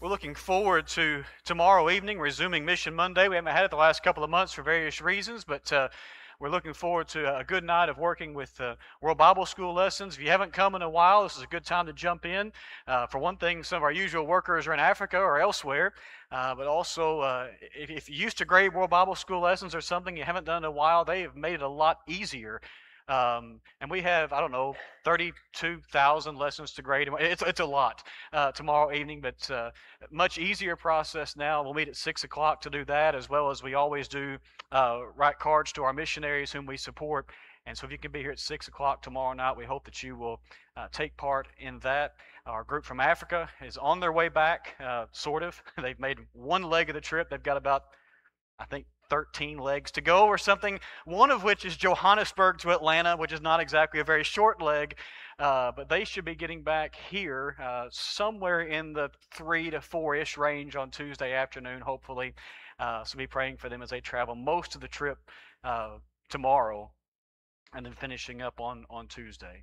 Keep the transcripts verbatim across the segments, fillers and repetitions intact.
We're looking forward to tomorrow evening, resuming Mission Monday. We haven't had it the last couple of months for various reasons, but uh, we're looking forward to a good night of working with uh, World Bible School lessons. If you haven't come in a while, this is a good time to jump in. Uh, for one thing, some of our usual workers are in Africa or elsewhere, uh, but also uh, if, if you used to grade World Bible School lessons or something you haven't done in a while, they have made it a lot easier. Um, and we have, I don't know, thirty-two thousand lessons to grade. It's, it's a lot uh, tomorrow evening, but uh, much easier process now. We'll meet at six o'clock to do that, as well as we always do uh, write cards to our missionaries whom we support. And so if you can be here at six o'clock tomorrow night, we hope that you will uh, take part in that. Our group from Africa is on their way back, uh, sort of. They've made one leg of the trip. They've got about, I think, thirteen legs to go or something, one of which is Johannesburg to Atlanta, which is not exactly a very short leg, uh, but they should be getting back here uh, somewhere in the three to four-ish range on Tuesday afternoon, hopefully. Uh, so be praying for them as they travel most of the trip uh, tomorrow and then finishing up on, on Tuesday.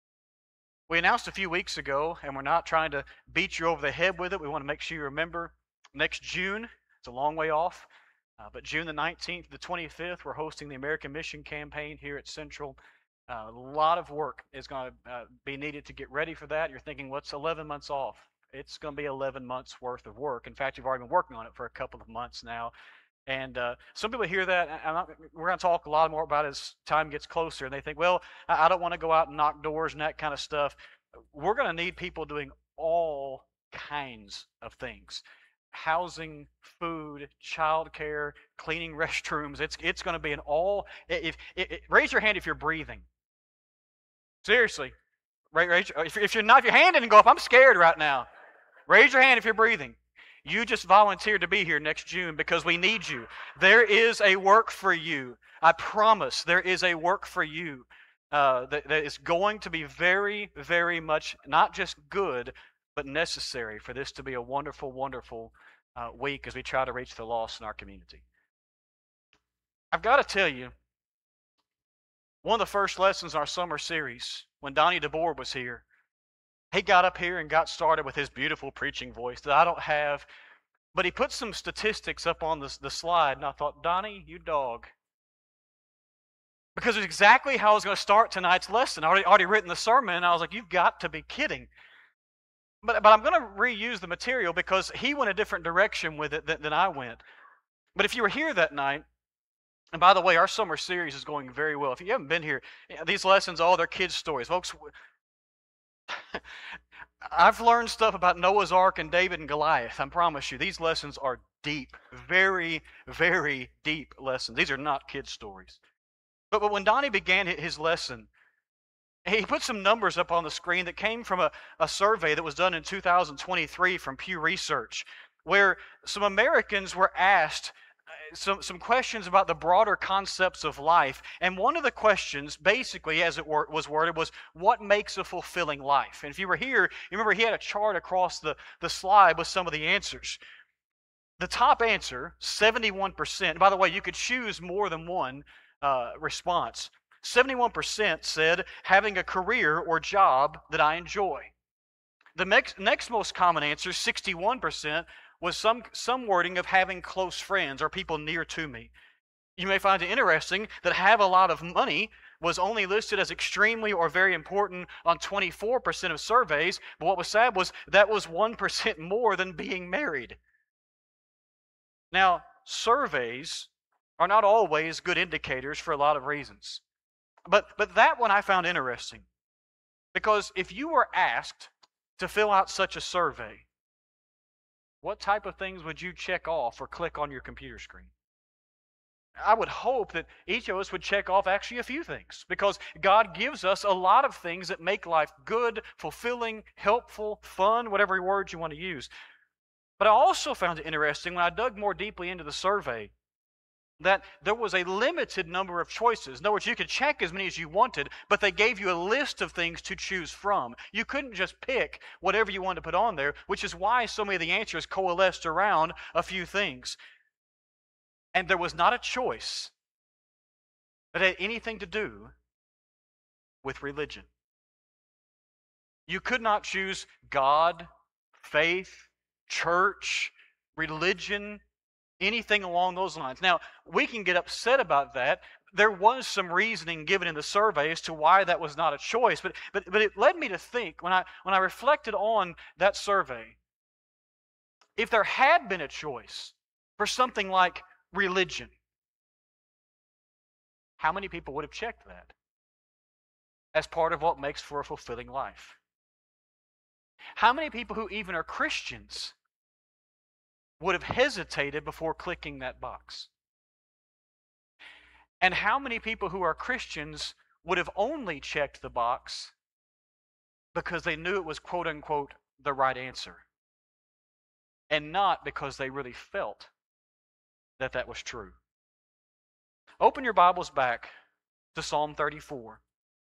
We announced a few weeks ago, and we're not trying to beat you over the head with it. We want to make sure you remember next June. It's a long way off. Uh, but June the nineteenth to the twenty-fifth, we're hosting the American Mission Campaign here at Central. Uh, a lot of work is going to uh, be needed to get ready for that. You're thinking, what's eleven months off? It's going to be eleven months worth of work. In fact, you've already been working on it for a couple of months now. And uh, some people hear that. I'm not, we're going to talk a lot more about it as time gets closer. And they think, well, I, I don't want to go out and knock doors and that kind of stuff. We're going to need people doing all kinds of things. Housing, food, childcare, cleaning restrooms. It's it's going to be an all. If, if, if raise your hand if you're breathing. Seriously, raise, raise, if, if you're not, if your hand didn't go up, I'm scared right now. Raise your hand if you're breathing. You just volunteered to be here next June because we need you. There is a work for you. I promise there is a work for you uh, that, that is going to be very, very much not just good, but necessary for this to be a wonderful, wonderful uh, week as we try to reach the lost in our community. I've got to tell you, one of the first lessons in our summer series, when Donnie DeBoer was here, he got up here and got started with his beautiful preaching voice that I don't have, but he put some statistics up on the, the slide, and I thought, Donnie, you dog. Because it's exactly how I was going to start tonight's lesson. I already, already written the sermon, and I was like, you've got to be kidding. But, but I'm going to reuse the material because he went a different direction with it than, than I went. But if you were here that night, and by the way, our summer series is going very well. If you haven't been here, these lessons, all they're kids' stories. Folks, I've learned stuff about Noah's Ark and David and Goliath. I promise you, these lessons are deep, very, very deep lessons. These are not kids' stories. But, but when Donnie began his lesson, he put some numbers up on the screen that came from a, a survey that was done in two thousand twenty-three from Pew Research, where some Americans were asked some, some questions about the broader concepts of life. And one of the questions, basically, as it wor- was worded, was, what makes a fulfilling life? And if you were here, you remember he had a chart across the, the slide with some of the answers. The top answer, seventy-one percent, by the way, you could choose more than one uh, response. seventy-one percent said, having a career or job that I enjoy. The next, next most common answer, sixty-one percent, was some, some wording of having close friends or people near to me. You may find it interesting that have a lot of money was only listed as extremely or very important on twenty-four percent of surveys, but what was sad was that was one percent more than being married. Now, surveys are not always good indicators for a lot of reasons. But, but that one I found interesting, because if you were asked to fill out such a survey, what type of things would you check off or click on your computer screen? I would hope that each of us would check off actually a few things, because God gives us a lot of things that make life good, fulfilling, helpful, fun, whatever word you want to use. But I also found it interesting when I dug more deeply into the survey that there was a limited number of choices. In other words, you could check as many as you wanted, but they gave you a list of things to choose from. You couldn't just pick whatever you wanted to put on there, which is why so many of the answers coalesced around a few things. And there was not a choice that had anything to do with religion. You could not choose God, faith, church, religion, anything along those lines. Now, we can get upset about that. There was some reasoning given in the survey as to why that was not a choice, but, but, but it led me to think, when I, when I reflected on that survey, if there had been a choice for something like religion, how many people would have checked that as part of what makes for a fulfilling life? How many people who even are Christians would have hesitated before clicking that box? And how many people who are Christians would have only checked the box because they knew it was quote unquote the right answer, and not because they really felt that that was true? Open your Bibles back to Psalm thirty-four.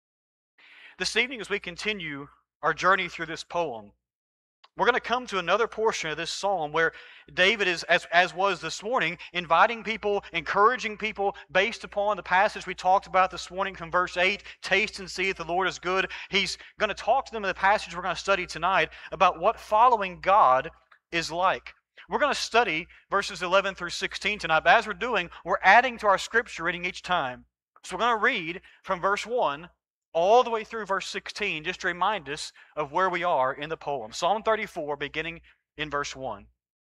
This evening, as we continue our journey through this poem, we're going to come to another portion of this psalm where David is, as, as was this morning, inviting people, encouraging people based upon the passage we talked about this morning from verse eight, taste and see that the Lord is good. He's going to talk to them in the passage we're going to study tonight about what following God is like. We're going to study verses eleven through sixteen tonight, but as we're doing, we're adding to our scripture reading each time. So we're going to read from verse one all the way through verse sixteen, just to remind us of where we are in the poem. Psalm thirty-four, beginning in verse one.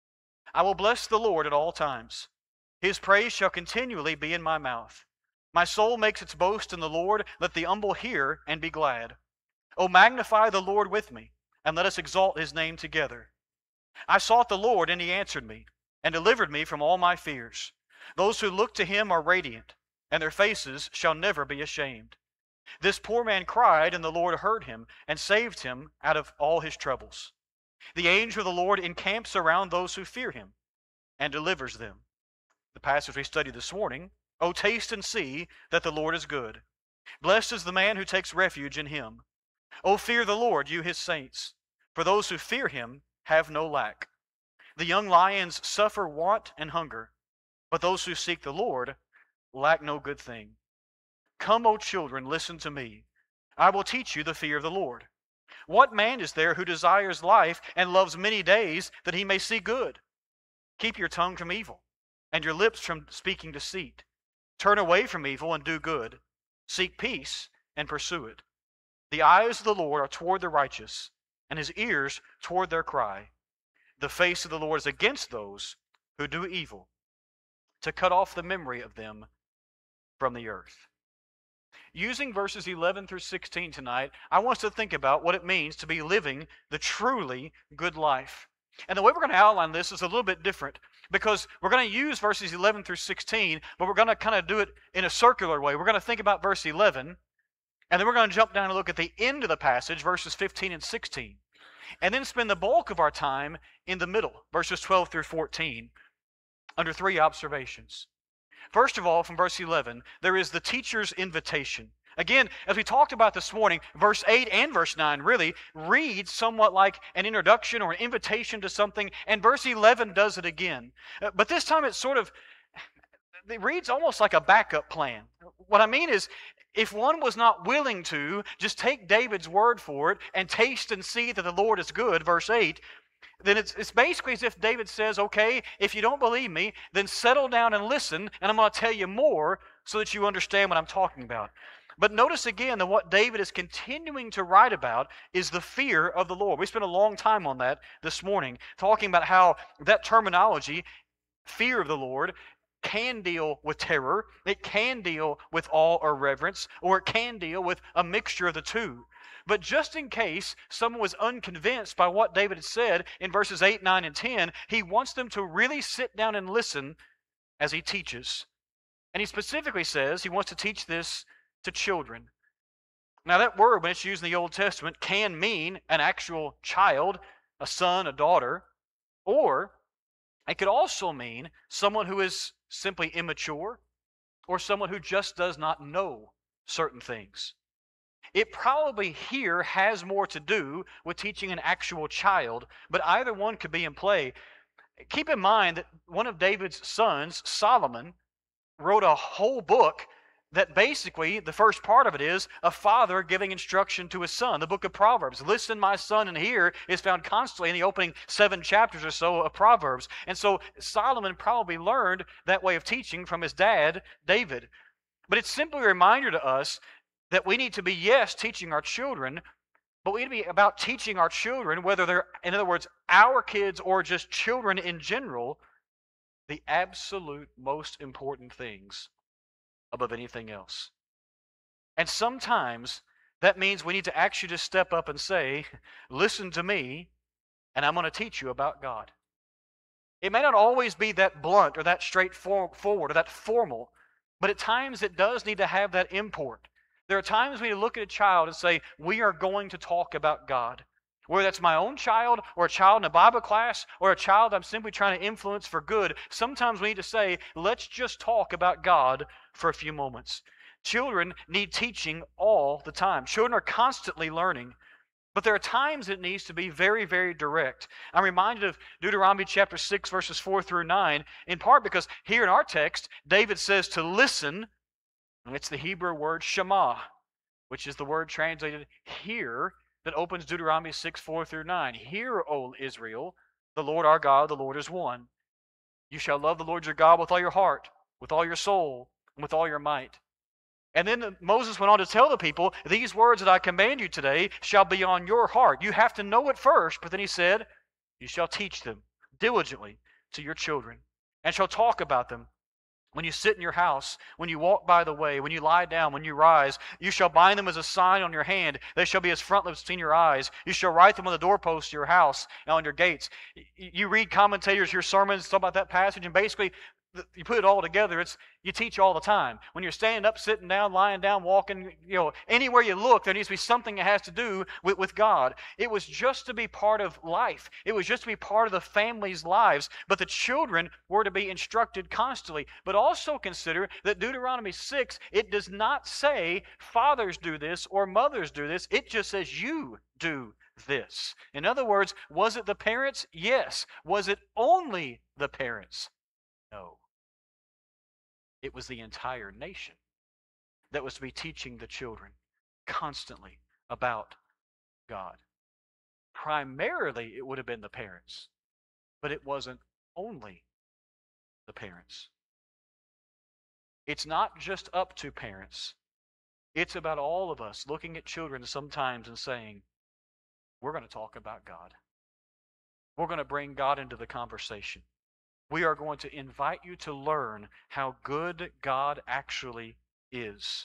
I will bless the Lord at all times. His praise shall continually be in my mouth. My soul makes its boast in the Lord. Let the humble hear and be glad. O magnify the Lord with me, and let us exalt His name together. I sought the Lord, and He answered me, and delivered me from all my fears. Those who look to Him are radiant, and their faces shall never be ashamed. This poor man cried, and the Lord heard him, and saved him out of all his troubles. The angel of the Lord encamps around those who fear Him, and delivers them. The passage we studied this morning, O taste and see that the Lord is good. Blessed is the man who takes refuge in Him. O fear the Lord, you His saints, for those who fear Him have no lack. The young lions suffer want and hunger, but those who seek the Lord lack no good thing. Come, O children, listen to me. I will teach you the fear of the Lord. What man is there who desires life and loves many days that he may see good? Keep your tongue from evil, and your lips from speaking deceit. Turn away from evil and do good. Seek peace and pursue it. The eyes of the Lord are toward the righteous, and His ears toward their cry. The face of the Lord is against those who do evil, to cut off the memory of them from the earth. Using verses eleven through sixteen tonight, I want us to think about what it means to be living the truly good life. And the way we're going to outline this is a little bit different, because we're going to use verses eleven through sixteen, but we're going to kind of do it in a circular way. We're going to think about verse eleven, and then we're going to jump down and look at the end of the passage, verses fifteen and sixteen, and then spend the bulk of our time in the middle, verses twelve through fourteen, under three observations. First of all, from verse eleven, there is the teacher's invitation. Again, as we talked about this morning, verse eight and verse nine really read somewhat like an introduction or an invitation to something, and verse eleven does it again. Uh, But this time it's sort of, it reads almost like a backup plan. What I mean is, if one was not willing to just take David's word for it and taste and see that the Lord is good, verse eight, then it's, it's basically as if David says, okay, if you don't believe me, then settle down and listen, and I'm going to tell you more so that you understand what I'm talking about. But notice again that what David is continuing to write about is the fear of the Lord. We spent a long time on that this morning, talking about how that terminology, fear of the Lord, can deal with terror, it can deal with awe or reverence, or it can deal with a mixture of the two. But just in case someone was unconvinced by what David had said in verses eight, nine, and ten, he wants them to really sit down and listen as he teaches. And he specifically says he wants to teach this to children. Now that word, when it's used in the Old Testament, can mean an actual child, a son, a daughter, or it could also mean someone who is simply immature, or someone who just does not know certain things. It probably here has more to do with teaching an actual child, but either one could be in play. Keep in mind that one of David's sons, Solomon, wrote a whole book that basically the first part of it is a father giving instruction to his son. The book of Proverbs, listen, my son, and hear, is found constantly in the opening seven chapters or so of Proverbs. And so Solomon probably learned that way of teaching from his dad, David. But it's simply a reminder to us that we need to be, yes, teaching our children, but we need to be about teaching our children, whether they're, in other words, our kids or just children in general, the absolute most important things above anything else. And sometimes that means we need to actually just step up and say, listen to me, and I'm going to teach you about God. It may not always be that blunt or that straightforward or that formal, but at times it does need to have that import. There are times we need to look at a child and say, we are going to talk about God. Whether that's my own child or a child in a Bible class or a child I'm simply trying to influence for good, sometimes we need to say, let's just talk about God for a few moments. Children need teaching all the time. Children are constantly learning. But there are times it needs to be very, very direct. I'm reminded of Deuteronomy chapter six, verses four through nine, in part because here in our text, David says to listen, and it's the Hebrew word shema, which is the word translated hear, that opens Deuteronomy six, four through nine. Hear, O Israel, the Lord our God, the Lord is one. You shall love the Lord your God with all your heart, with all your soul, and with all your might. And then Moses went on to tell the people, these words that I command you today shall be on your heart. You have to know it first, but then he said, you shall teach them diligently to your children, and shall talk about them when you sit in your house, when you walk by the way, when you lie down, when you rise. You shall bind them as a sign on your hand. They shall be as frontlets between your eyes. You shall write them on the doorposts of your house and on your gates. You read commentators, your sermons, talk about that passage, and basically you put it all together, it's you teach all the time. When you're standing up, sitting down, lying down, walking, you know, anywhere you look, there needs to be something that has to do with, with God. It was just to be part of life. It was just to be part of the family's lives. But the children were to be instructed constantly. But also consider that Deuteronomy six, it does not say fathers do this or mothers do this. It just says you do this. In other words, was it the parents? Yes. Was it only the parents? No. It was the entire nation that was to be teaching the children constantly about God. Primarily, it would have been the parents, but it wasn't only the parents. It's not just up to parents. It's about all of us looking at children sometimes and saying, we're going to talk about God. We're going to bring God into the conversation. We are going to invite you to learn how good God actually is.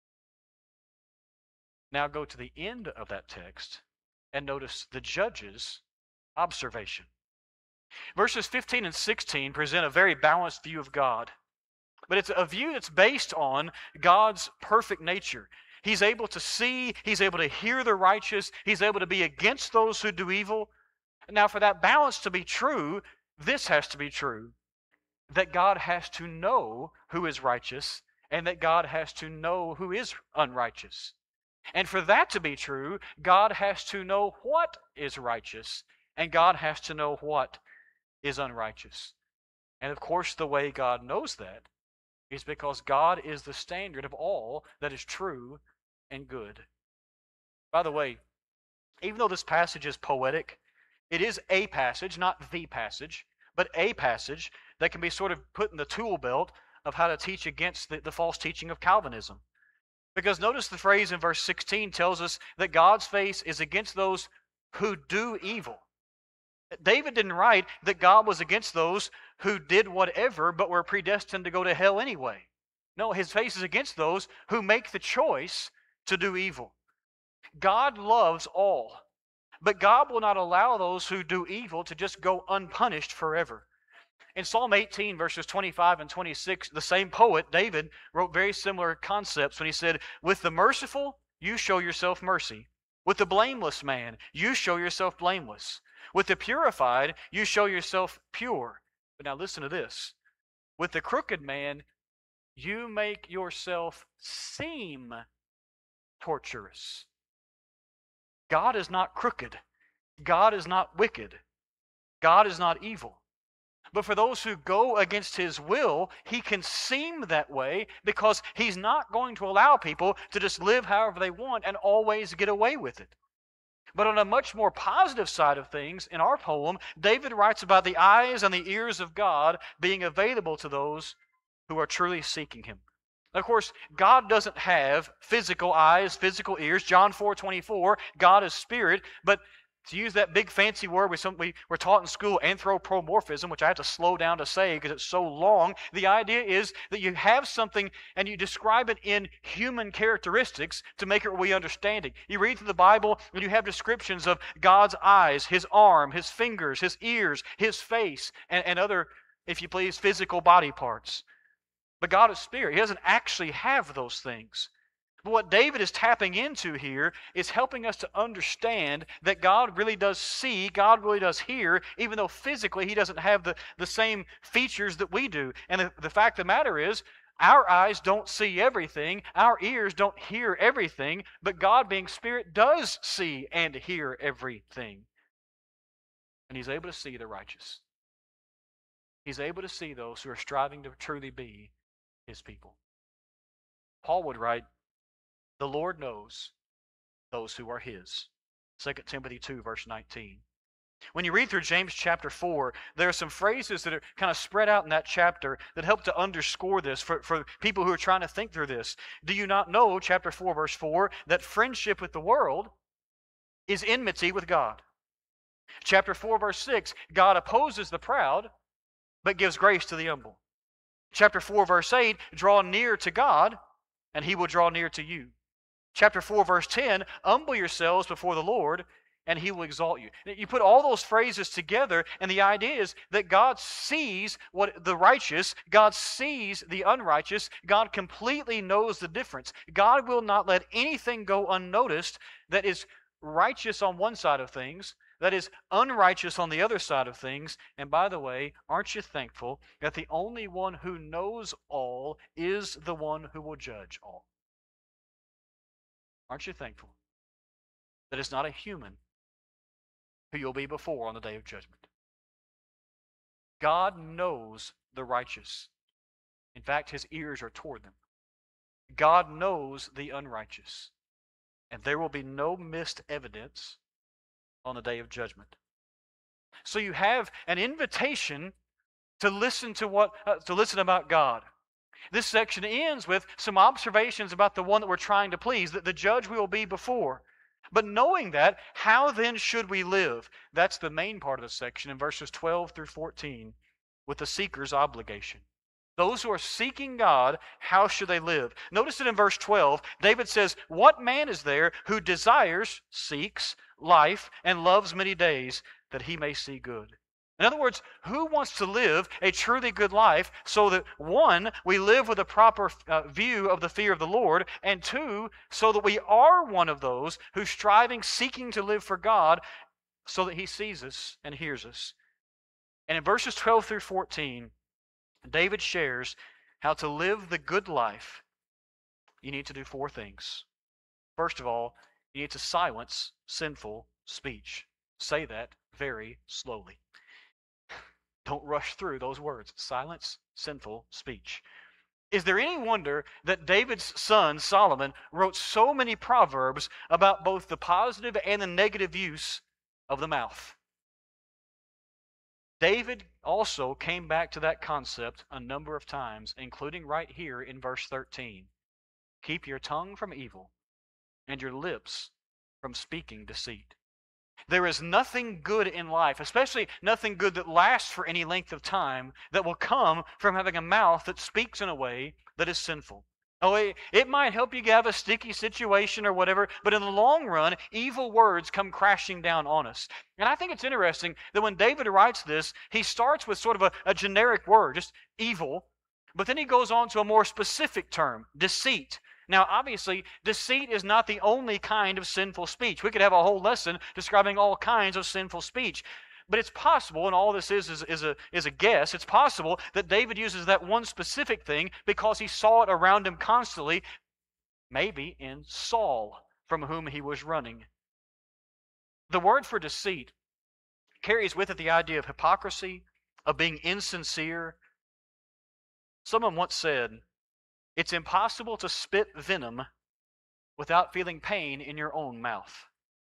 Now go to the end of that text and notice the judge's observation. Verses fifteen and sixteen present a very balanced view of God. But it's a view that's based on God's perfect nature. He's able to see, He's able to hear the righteous, He's able to be against those who do evil. Now for that balance to be true, this has to be true, that God has to know who is righteous and that God has to know who is unrighteous. And for that to be true, God has to know what is righteous and God has to know what is unrighteous. And of course, the way God knows that is because God is the standard of all that is true and good. By the way, even though this passage is poetic, it is a passage, not the passage, but a passage that can be sort of put in the tool belt of how to teach against the, the false teaching of Calvinism. Because notice the phrase in verse sixteen tells us that God's face is against those who do evil. David didn't write that God was against those who did whatever but were predestined to go to hell anyway. No, his face is against those who make the choice to do evil. God loves all. But God will not allow those who do evil to just go unpunished forever. In Psalm eighteen, verses twenty-five and twenty-six, the same poet, David, wrote very similar concepts when he said, with the merciful, you show yourself mercy. With the blameless man, you show yourself blameless. With the purified, you show yourself pure. But now listen to this. With the crooked man, you make yourself seem torturous. God is not crooked. God is not wicked. God is not evil. But for those who go against His will, He can seem that way because He's not going to allow people to just live however they want and always get away with it. But on a much more positive side of things, in our poem, David writes about the eyes and the ears of God being available to those who are truly seeking Him. Of course, God doesn't have physical eyes, physical ears. John four twenty-four, God is spirit, but to use that big fancy word we, some, we were taught in school, anthropomorphism, which I have to slow down to say because it's so long, the idea is that you have something and you describe it in human characteristics to make it we understand it. You read through the Bible and you have descriptions of God's eyes, His arm, His fingers, His ears, His face, and, and other, if you please, physical body parts. But God is spirit. He doesn't actually have those things. But what David is tapping into here is helping us to understand that God really does see, God really does hear, even though physically He doesn't have the, the same features that we do. And the, the fact of the matter is, our eyes don't see everything, our ears don't hear everything, but God being spirit does see and hear everything. And He's able to see the righteous. He's able to see those who are striving to truly be His people. Paul would write, the Lord knows those who are His. Second Timothy two, verse nineteen. When you read through James chapter four, there are some phrases that are kind of spread out in that chapter that help to underscore this for, for people who are trying to think through this. Do you not know, chapter four, verse four, that friendship with the world is enmity with God? Chapter four, verse six, God opposes the proud, but gives grace to the humble. Chapter four, verse eight, draw near to God, and He will draw near to you. Chapter four, verse ten, humble yourselves before the Lord, and He will exalt you. You put all those phrases together, and the idea is that God sees what the righteous, God sees the unrighteous, God completely knows the difference. God will not let anything go unnoticed that is righteous on one side of things, that is unrighteous on the other side of things. And by the way, aren't you thankful that the only one who knows all is the one who will judge all? Aren't you thankful that it's not a human who you'll be before on the day of judgment? God knows the righteous. In fact, His ears are toward them. God knows the unrighteous. And there will be no missed evidence on the day of judgment. So you have an invitation to listen to what uh, to listen about God. This section ends with some observations about the one that we're trying to please, that the judge we will be before. But knowing that, how then should we live? That's the main part of the section in verses twelve through fourteen, with the seeker's obligation. Those who are seeking God, how should they live? Notice that in verse twelve, David says, what man is there who desires, seeks, life, and loves many days, that he may see good? In other words, who wants to live a truly good life so that, one, we live with a proper uh, view of the fear of the Lord, and two, so that we are one of those who's striving, seeking to live for God so that He sees us and hears us. And in verses twelve through fourteen, David shares how to live the good life. You need to do four things. First of all, you need to silence sinful speech. Say that very slowly. Don't rush through those words. Silence sinful speech. Is there any wonder that David's son, Solomon, wrote so many proverbs about both the positive and the negative use of the mouth? David also came back to that concept a number of times, including right here in verse thirteen. Keep your tongue from evil and your lips from speaking deceit. There is nothing good in life, especially nothing good that lasts for any length of time, that will come from having a mouth that speaks in a way that is sinful. Oh, it, it might help you have a sticky situation or whatever, but in the long run, evil words come crashing down on us. And I think it's interesting that when David writes this, he starts with sort of a, a generic word, just evil, but then he goes on to a more specific term, deceit. Now, obviously, deceit is not the only kind of sinful speech. We could have a whole lesson describing all kinds of sinful speech. But it's possible, and all this is is, is, a, is a guess, it's possible that David uses that one specific thing because he saw it around him constantly, maybe in Saul, from whom he was running. The word for deceit carries with it the idea of hypocrisy, of being insincere. Someone once said, it's impossible to spit venom without feeling pain in your own mouth.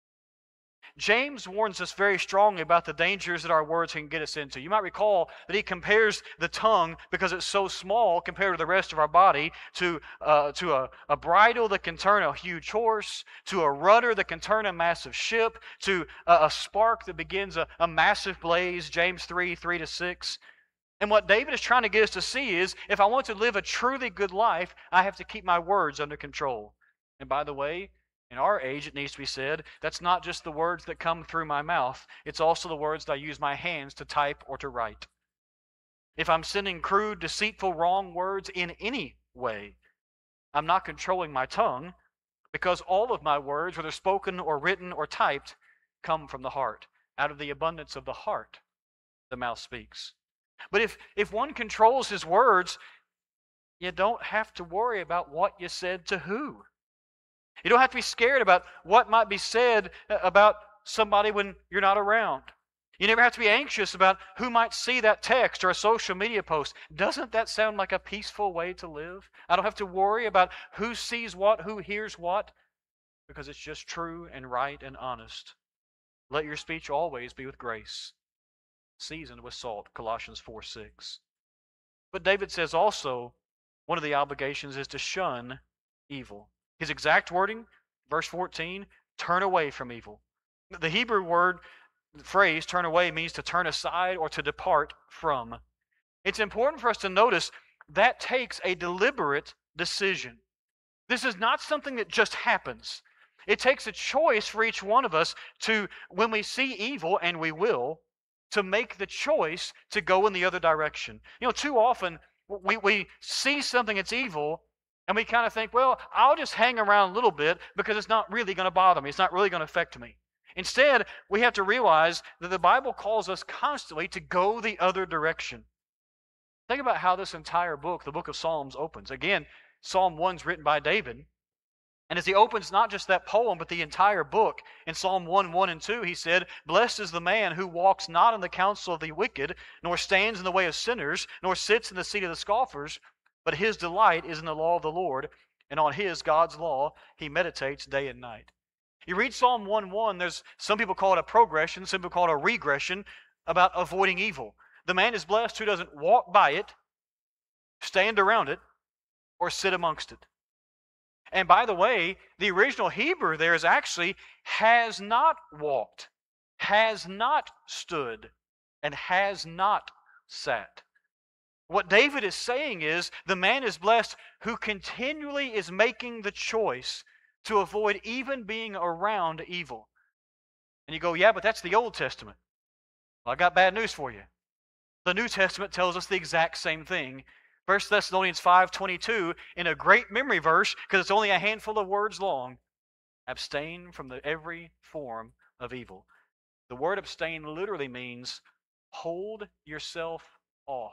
James warns us very strongly about the dangers that our words can get us into. You might recall that he compares the tongue, because it's so small compared to the rest of our body, to, uh, to a, a bridle that can turn a huge horse, to a rudder that can turn a massive ship, to a, a spark that begins a, a massive blaze, James three, three to six. And what David is trying to get us to see is, if I want to live a truly good life, I have to keep my words under control. And by the way, in our age, it needs to be said, that's not just the words that come through my mouth. It's also the words that I use my hands to type or to write. If I'm sending crude, deceitful, wrong words in any way, I'm not controlling my tongue, because all of my words, whether spoken or written or typed, come from the heart. Out of the abundance of the heart, the mouth speaks. But if, if one controls his words, you don't have to worry about what you said to who. You don't have to be scared about what might be said about somebody when you're not around. You never have to be anxious about who might see that text or a social media post. Doesn't that sound like a peaceful way to live? I don't have to worry about who sees what, who hears what, because it's just true and right and honest. Let your speech always be with grace, seasoned with salt, Colossians four six. But David says also, one of the obligations is to shun evil. His exact wording, verse fourteen, turn away from evil. The Hebrew word, the phrase, turn away, means to turn aside or to depart from. It's important for us to notice that takes a deliberate decision. This is not something that just happens. It takes a choice for each one of us to, when we see evil, and we will, to make the choice to go in the other direction. You know, too often we, we see something that's evil, and we kind of think, well, I'll just hang around a little bit because it's not really going to bother me. It's not really going to affect me. Instead, we have to realize that the Bible calls us constantly to go the other direction. Think about how this entire book, the book of Psalms, opens. Again, Psalm one is written by David. And as he opens not just that poem, but the entire book, in Psalm one, one and two, he said, blessed is the man who walks not in the counsel of the wicked, nor stands in the way of sinners, nor sits in the seat of the scoffers, but his delight is in the law of the Lord, and on his, God's law, he meditates day and night. You read Psalm one one, there's some people call it a progression, some people call it a regression, about avoiding evil. The man is blessed who doesn't walk by it, stand around it, or sit amongst it. And by the way, the original Hebrew there is actually has not walked, has not stood, and has not sat. What David is saying is the man is blessed who continually is making the choice to avoid even being around evil. And you go, yeah, but that's the Old Testament. Well, I got bad news for you. The New Testament tells us the exact same thing. First Thessalonians five twenty-two, in a great memory verse, because it's only a handful of words long, abstain from the every form of evil. The word abstain literally means hold yourself off.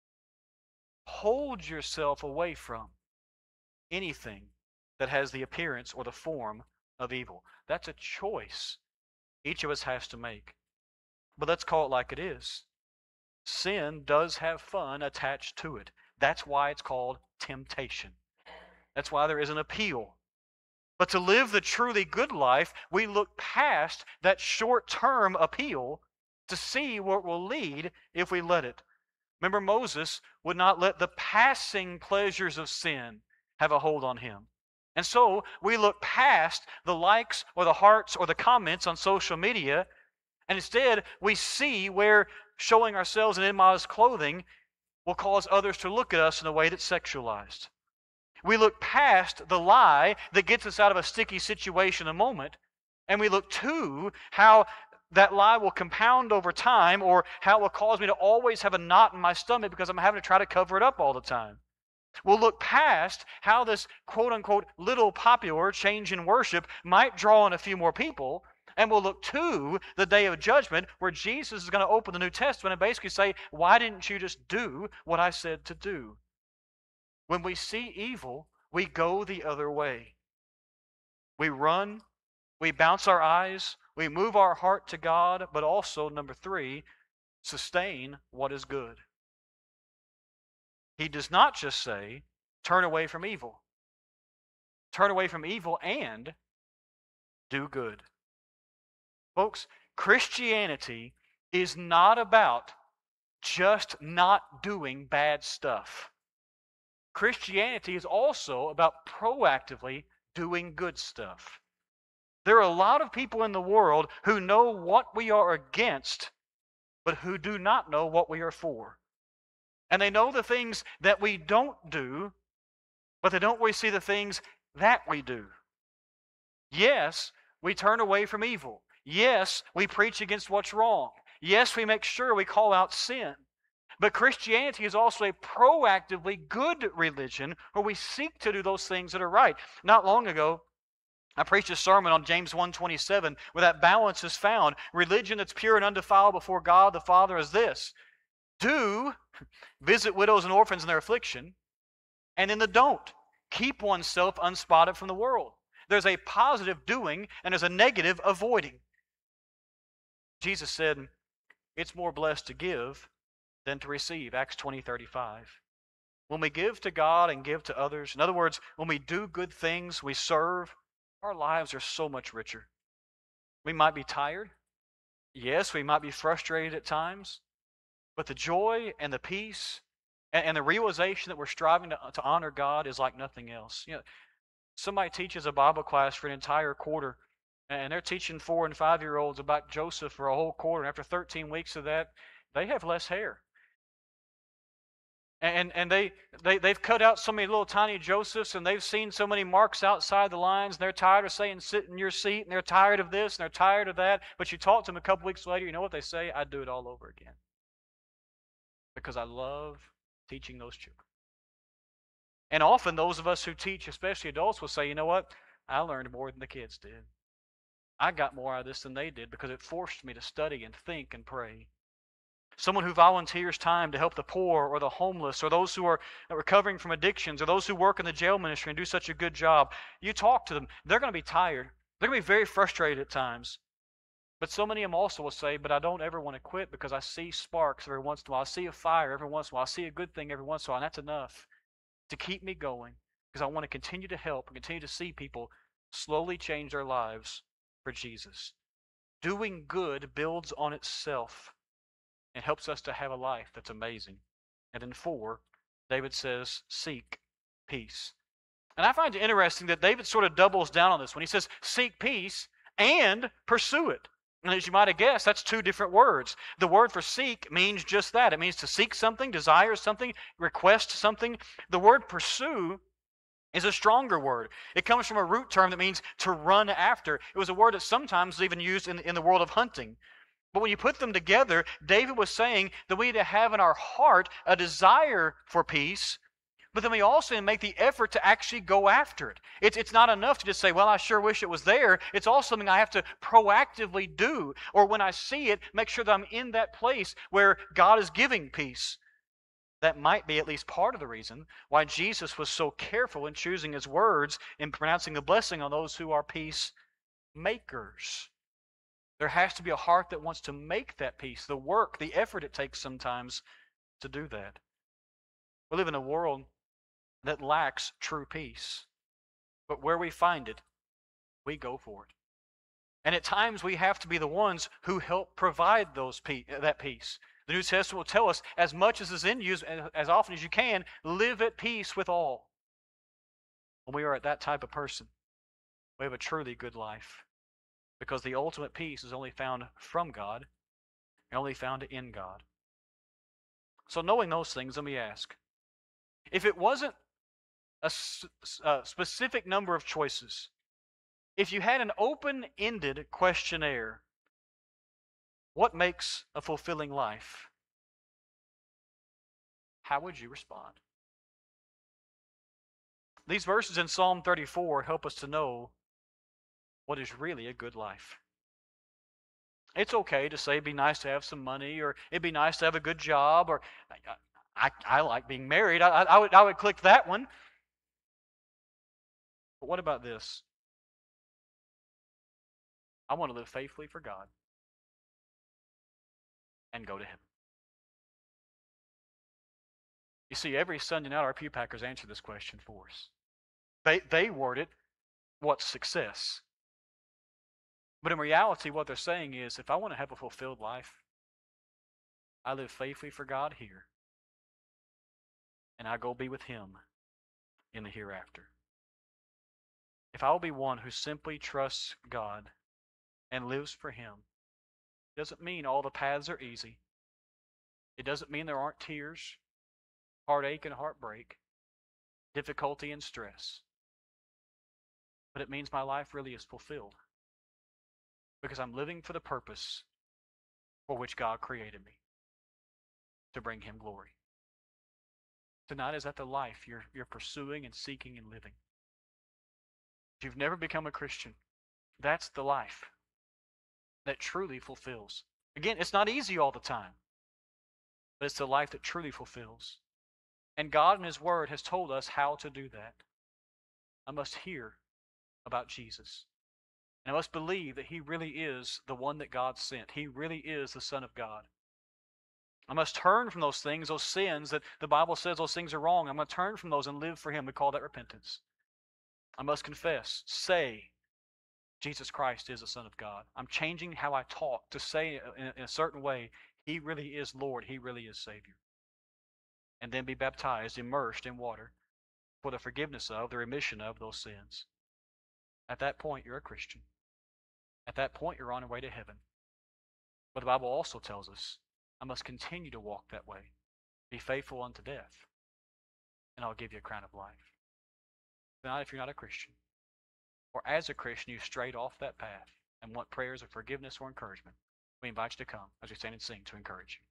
Hold yourself away from anything that has the appearance or the form of evil. That's a choice each of us has to make. But let's call it like it is. Sin does have fun attached to it. That's why it's called temptation. That's why there is an appeal. But to live the truly good life, we look past that short-term appeal to see where it will lead if we let it. Remember, Moses would not let the passing pleasures of sin have a hold on him. And so we look past the likes or the hearts or the comments on social media, and instead we see where showing ourselves in immodest clothing will cause others to look at us in a way that's sexualized. We look past the lie that gets us out of a sticky situation in a moment, and we look to how that lie will compound over time, or how it will cause me to always have a knot in my stomach because I'm having to try to cover it up all the time. We'll look past how this quote-unquote little popular change in worship might draw in a few more people, and we'll look to the day of judgment where Jesus is going to open the New Testament and basically say, why didn't you just do what I said to do? When we see evil, we go the other way. We run, we bounce our eyes, we move our heart to God, but also, number three, sustain what is good. He does not just say, turn away from evil. Turn away from evil and do good. Folks, Christianity is not about just not doing bad stuff. Christianity is also about proactively doing good stuff. There are a lot of people in the world who know what we are against, but who do not know what we are for. And they know the things that we don't do, but they don't really see the things that we do. Yes, we turn away from evil. Yes, we preach against what's wrong. Yes, we make sure we call out sin. But Christianity is also a proactively good religion where we seek to do those things that are right. Not long ago, I preached a sermon on James one twenty-seven where that balance is found. Religion that's pure and undefiled before God the Father is this: do visit widows and orphans in their affliction, and in the don't, keep oneself unspotted from the world. There's a positive doing and there's a negative avoiding. Jesus said, it's more blessed to give than to receive, Acts twenty thirty-five. When we give to God and give to others, in other words, when we do good things, we serve, our lives are so much richer. We might be tired. Yes, we might be frustrated at times. But the joy and the peace and, and the realization that we're striving to, to honor God is like nothing else. You know, somebody teaches a Bible class for an entire quarter, and they're teaching four and five-year-olds about Joseph for a whole quarter. And after thirteen weeks of that, they have less hair. And, and they, they, they've cut out so many little tiny Josephs, and they've seen so many marks outside the lines, and they're tired of saying, sit in your seat, and they're tired of this, and they're tired of that. But you talk to them a couple weeks later, you know what they say? I'd do it all over again. Because I love teaching those children. And often those of us who teach, especially adults, will say, you know what? I learned more than the kids did. I got more out of this than they did because it forced me to study and think and pray. Someone who volunteers time to help the poor or the homeless or those who are recovering from addictions or those who work in the jail ministry and do such a good job. You talk to them, they're going to be tired. They're going to be very frustrated at times. But so many of them also will say, but I don't ever want to quit because I see sparks every once in a while. I see a fire every once in a while. I see a good thing every once in a while. And that's enough to keep me going because I want to continue to help and continue to see people slowly change their lives for Jesus. Doing good builds on itself. It helps us to have a life that's amazing. And then four, David says, seek peace. And I find it interesting that David sort of doubles down on this when he says, seek peace and pursue it. And as you might have guessed, that's two different words. The word for seek means just that. It means to seek something, desire something, request something. The word pursue is a stronger word. It comes from a root term that means to run after. It was a word that sometimes is even used in, in the world of hunting. But when you put them together, David was saying that we need to have in our heart a desire for peace, but then we also make the effort to actually go after it. It's, it's not enough to just say, well, I sure wish it was there. It's also something I have to proactively do. Or when I see it, make sure that I'm in that place where God is giving peace. That might be at least part of the reason why Jesus was so careful in choosing His words and pronouncing the blessing on those who are peacemakers. There has to be a heart that wants to make that peace, the work, the effort it takes sometimes to do that. We live in a world that lacks true peace. But where we find it, we go for it. And at times we have to be the ones who help provide those pe- that peace. The New Testament will tell us, as much as is in you, as often as you can, live at peace with all. When we are at that type of person, we have a truly good life. Because the ultimate peace is only found from God and only found in God. So knowing those things, let me ask. If it wasn't a, a specific number of choices, if you had an open-ended questionnaire, what makes a fulfilling life? How would you respond? These verses in Psalm thirty-four help us to know what is really a good life. It's okay to say it'd be nice to have some money, or it'd be nice to have a good job, or I, I, I like being married. I, I, would, I would click that one. But what about this? I want to live faithfully for God and go to heaven. You see, every Sunday night our pew packers answer this question for us. They, they word it, what's success? But in reality, what they're saying is, if I want to have a fulfilled life, I live faithfully for God here, and I go be with Him in the hereafter. If I will be one who simply trusts God and lives for Him, it doesn't mean all the paths are easy. It doesn't mean there aren't tears, heartache and heartbreak, difficulty and stress. But it means my life really is fulfilled because I'm living for the purpose for which God created me, to bring Him glory. Tonight, is that the life you're, you're pursuing and seeking and living? If you've never become a Christian, that's the life that truly fulfills. Again, it's not easy all the time, but it's the life that truly fulfills. And God in His Word has told us how to do that. I must hear about Jesus. And I must believe that He really is the one that God sent. He really is the Son of God. I must turn from those things, those sins that the Bible says those things are wrong. I'm going to turn from those and live for Him. We call that repentance. I must confess, say, Jesus Christ is the Son of God. I'm changing how I talk to say in a certain way, He really is Lord. He really is Savior. And then be baptized, immersed in water for the forgiveness of, the remission of those sins. At that point, you're a Christian. At that point, you're on your way to heaven. But the Bible also tells us, I must continue to walk that way. Be faithful unto death, and I'll give you a crown of life. Tonight, if you're not a Christian, or as a Christian, you've strayed off that path and want prayers of forgiveness or encouragement, we invite you to come as we stand and sing to encourage you.